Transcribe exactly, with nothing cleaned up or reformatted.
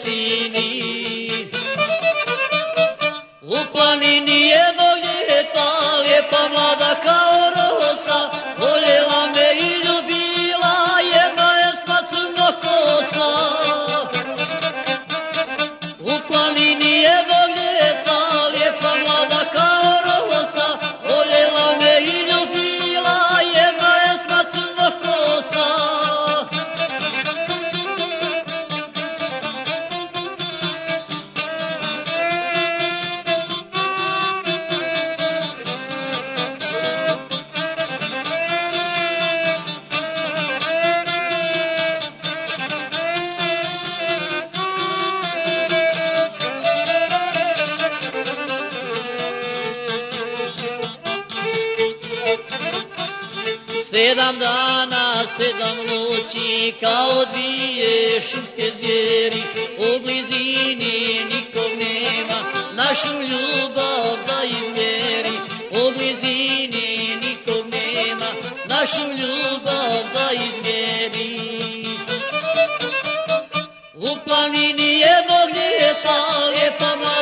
blizini. U planini jednog ljeta, lijepa mlada kao rosa, voljela me i ljubila, jedna esma crnog kosa. U planini jednog ljeta, lijepa mlada kao rosa, voljela me i ljubila, jedna esma crnog kosa. Sedam dana, sedam noći, kao dvije šumske zvijeri, u blizini nikog nema, našu ljubav da izmjeri. U blizini nikog nema, našu ljubav da izmjeri. U planini jednog ljeta, lijepa mlada